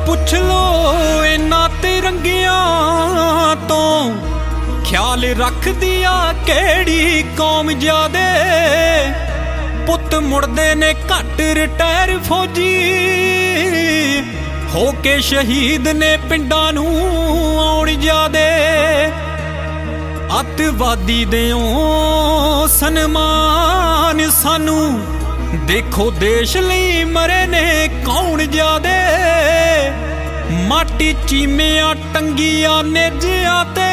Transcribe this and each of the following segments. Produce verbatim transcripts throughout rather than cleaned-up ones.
पुछ लो इन्ना तिरंगियां तो ख्याल रख दिया केड़ी कौम ज्यादे पुत मुड़दे ने घट रिटायर फौजी होके शहीद ने पिंडां नूं आउण ज्यादे अतवादी देओ सन्मान सानू देखो देश लई मरे ने कौन ज्यादे माटी चीमिया टंगिया नेजिया ते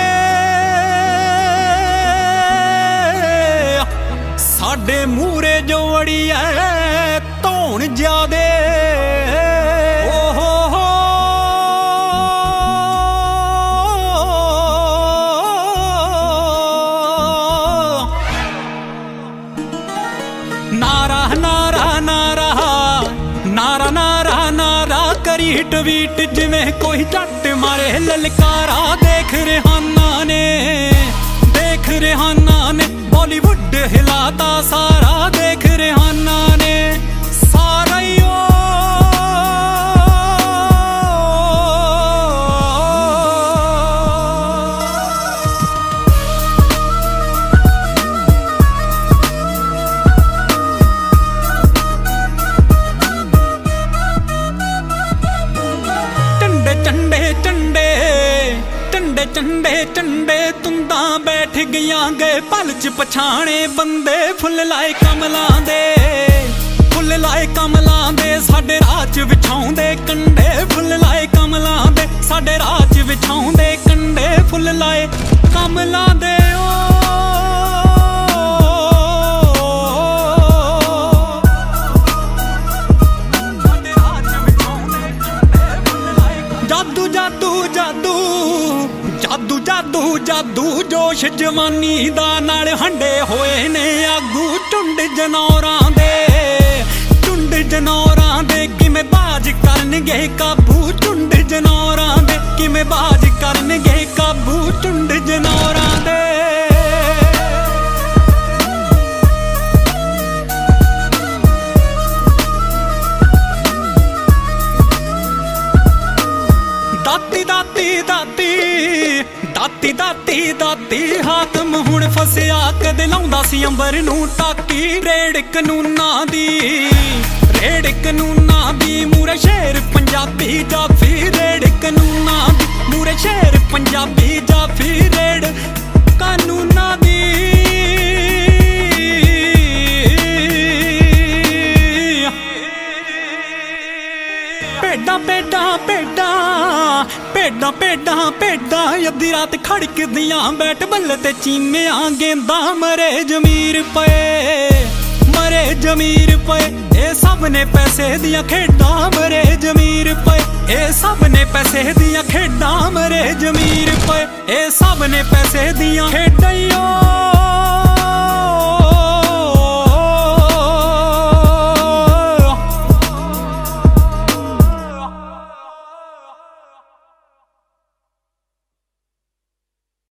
साडे मूरे जो अड़ी है धौन ज्यादे नारा नारा नारा नारा नारा नारा करी ट्वीट जिवें कोई जट मारे ललकारा देख रिहाना ने देख रिहाना ने बॉलीवुड हिलाता सारा देख रिहाना ने सारा ही ओ चंडे चंडे चंडे चंडे चंडे तुंदा बैठ गया गए पल च पछाणे बंदे फुल लाए कमलां दे फुल लाए कमलां दे साडे राह च विछाउंदे कंडे फुल लाए कमलां दे साडे राह च विछाउंदे कंडे फुल लाए कमलां दे ओ जादू जादू जादू जादू जादू जादू जोश जवानी दा नाल हंडे होए ने आगू झुंड जनौरां दे झुंड जनौरां दे किवें बाज करनगे काबू झुंड जनौरां दे किवें बाज करनगे काबू झुंड जनौरां दे दाती दाती दाती दाती दाती दाती हाकम हुण फसिया कदे लाउंदा सी अंबर नूं टाकी रेड़ कानूनां दी रेड़ कानूनां दी मूरे शेर पंजाबी जाफी रेड़ कानूनां दी मूरे शेर पंजाबी जाफी रेड़ कानूनां दी भेडां भेडां भेडां भेडां भेडां भेडां अद्धी रात खड़कदियां बैट बल्ले ते चीमियां गेंदा मरे जमीर पे मरे जमीर पे ए सब ने पैसे दियां खेडां मरे जमीर पे ए सब ने पैसे दियां खेडां मरे जमीर पे ए सब ने पैसे दियां खेडां।